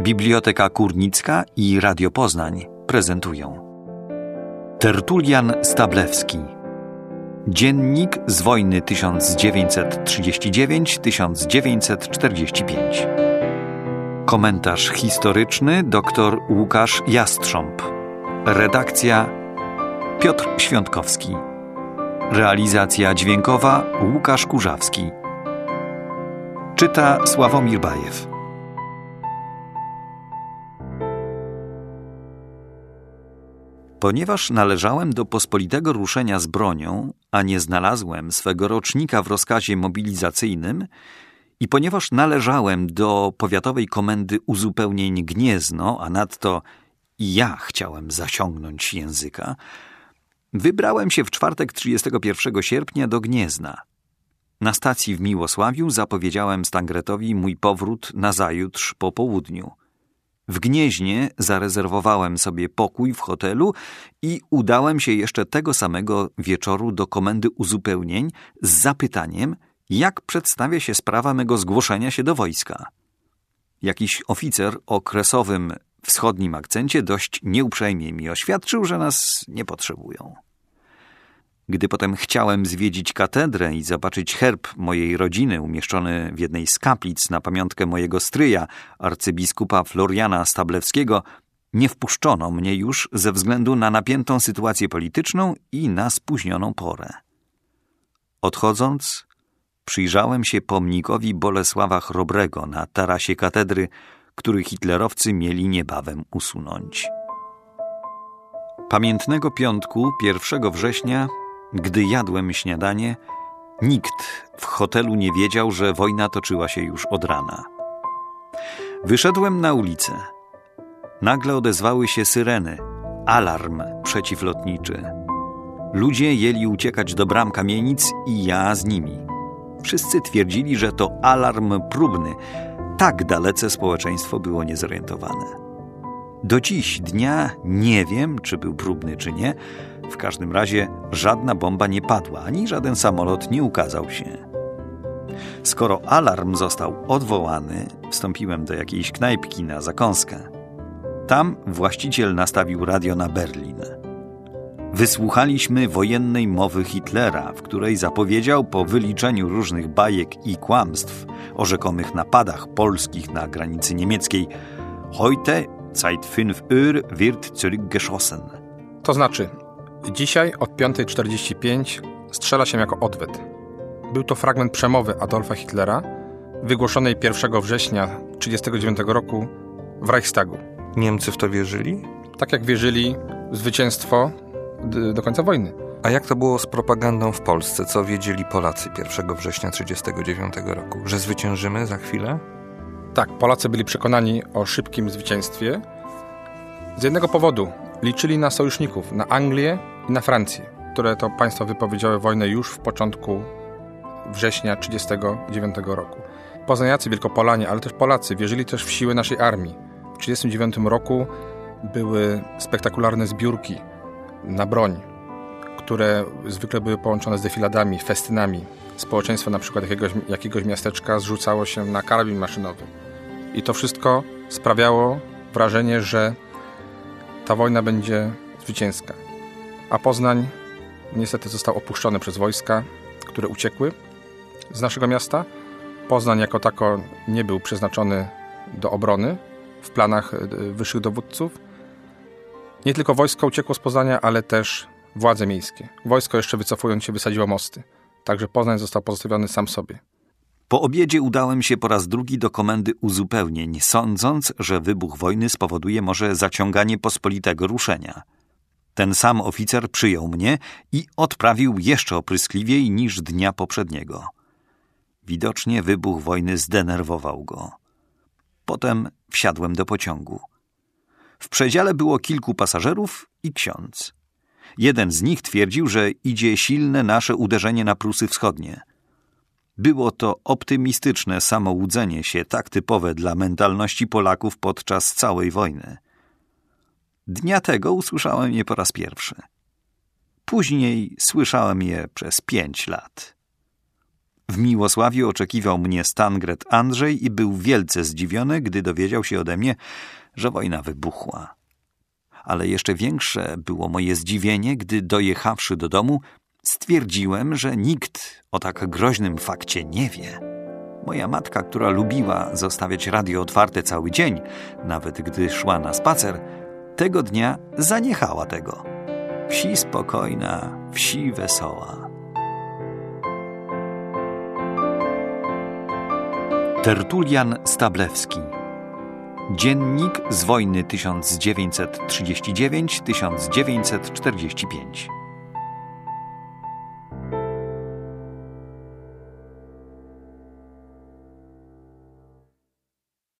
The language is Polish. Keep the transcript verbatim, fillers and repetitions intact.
Biblioteka Kurnicka i Radio Poznań prezentują Tertulian Stablewski. Dziennik z wojny tysiąc dziewięćset trzydziesty dziewiąty do tysiąc dziewięćset czterdziesty piąty. Komentarz historyczny dr Łukasz Jastrząb. Redakcja Piotr Świątkowski. Realizacja dźwiękowa Łukasz Kurzawski. Czyta Sławomir Bajew. Ponieważ należałem do pospolitego ruszenia z bronią, a nie znalazłem swego rocznika w rozkazie mobilizacyjnym i ponieważ należałem do powiatowej komendy uzupełnień Gniezno, a nadto i ja chciałem zasiągnąć języka, wybrałem się w czwartek trzydziestego pierwszego sierpnia do Gniezna. Na stacji w Miłosławiu zapowiedziałem Stangretowi mój powrót nazajutrz po południu. W Gnieźnie zarezerwowałem sobie pokój w hotelu i udałem się jeszcze tego samego wieczoru do komendy uzupełnień z zapytaniem, jak przedstawia się sprawa mego zgłoszenia się do wojska. Jakiś oficer o kresowym wschodnim akcencie dość nieuprzejmie mi oświadczył, że nas nie potrzebują. Gdy potem chciałem zwiedzić katedrę i zobaczyć herb mojej rodziny umieszczony w jednej z kaplic na pamiątkę mojego stryja, arcybiskupa Floriana Stablewskiego, nie wpuszczono mnie już ze względu na napiętą sytuację polityczną i na spóźnioną porę. Odchodząc, przyjrzałem się pomnikowi Bolesława Chrobrego na tarasie katedry, który hitlerowcy mieli niebawem usunąć. Pamiętnego piątku, pierwszego września, gdy jadłem śniadanie, nikt w hotelu nie wiedział, że wojna toczyła się już od rana. Wyszedłem na ulicę. Nagle odezwały się syreny. Alarm przeciwlotniczy. Ludzie jęli uciekać do bram kamienic i ja z nimi. Wszyscy twierdzili, że to alarm próbny. Tak dalece społeczeństwo było niezorientowane. Do dziś dnia nie wiem, czy był próbny, czy nie. W każdym razie żadna bomba nie padła, ani żaden samolot nie ukazał się. Skoro alarm został odwołany, wstąpiłem do jakiejś knajpki na zakąskę. Tam właściciel nastawił radio na Berlin. Wysłuchaliśmy wojennej mowy Hitlera, w której zapowiedział po wyliczeniu różnych bajek i kłamstw o rzekomych napadach polskich na granicy niemieckiej: Heute seit fünf Uhr wird zurückgeschossen. To znaczy, dzisiaj od piąta czterdzieści pięć strzela się jako odwet. Był to fragment przemowy Adolfa Hitlera, wygłoszonej pierwszego września tysiąc dziewięćset trzydziestego dziewiątego roku w Reichstagu. Niemcy w to wierzyli? Tak jak wierzyli w zwycięstwo d- do końca wojny. A jak to było z propagandą w Polsce? Co wiedzieli Polacy pierwszego września tysiąc dziewięćset trzydziestego dziewiątego roku? Że zwyciężymy za chwilę? Tak, Polacy byli przekonani o szybkim zwycięstwie. Z jednego powodu liczyli na sojuszników, na Anglię i na Francję, które to państwa wypowiedziały wojnę już w początku września tysiąc dziewięćset trzydziestego dziewiątego roku. Poznaniacy, Wielkopolanie, ale też Polacy wierzyli też w siłę naszej armii. W tysiąc dziewięćset trzydziestym dziewiątym roku były spektakularne zbiórki na broń, które zwykle były połączone z defiladami, festynami. Społeczeństwo na przykład jakiegoś, jakiegoś miasteczka zrzucało się na karabin maszynowy. I to wszystko sprawiało wrażenie, że ta wojna będzie zwycięska. A Poznań niestety został opuszczony przez wojska, które uciekły z naszego miasta. Poznań jako tako nie był przeznaczony do obrony w planach wyższych dowódców. Nie tylko wojsko uciekło z Poznania, ale też władze miejskie. Wojsko jeszcze wycofując się wysadziło mosty. Także Poznań został pozostawiony sam sobie. Po obiedzie udałem się po raz drugi do komendy uzupełnień, sądząc, że wybuch wojny spowoduje może zaciąganie pospolitego ruszenia. Ten sam oficer przyjął mnie i odprawił jeszcze opryskliwiej niż dnia poprzedniego. Widocznie wybuch wojny zdenerwował go. Potem wsiadłem do pociągu. W przedziale było kilku pasażerów i ksiądz. Jeden z nich twierdził, że idzie silne nasze uderzenie na Prusy Wschodnie. Było to optymistyczne samołudzenie się, tak typowe dla mentalności Polaków podczas całej wojny. Dnia tego usłyszałem je po raz pierwszy. Później słyszałem je przez pięć lat. W Miłosławiu oczekiwał mnie Stangret Andrzej i był wielce zdziwiony, gdy dowiedział się ode mnie, że wojna wybuchła. Ale jeszcze większe było moje zdziwienie, gdy dojechawszy do domu, stwierdziłem, że nikt o tak groźnym fakcie nie wie. Moja matka, która lubiła zostawiać radio otwarte cały dzień, nawet gdy szła na spacer, tego dnia zaniechała tego. Wsi spokojna, wsi wesoła. Tertulian Stablewski. Dziennik z wojny tysiąc dziewięćset trzydzieści dziewięć do tysiąc dziewięćset czterdzieści pięć.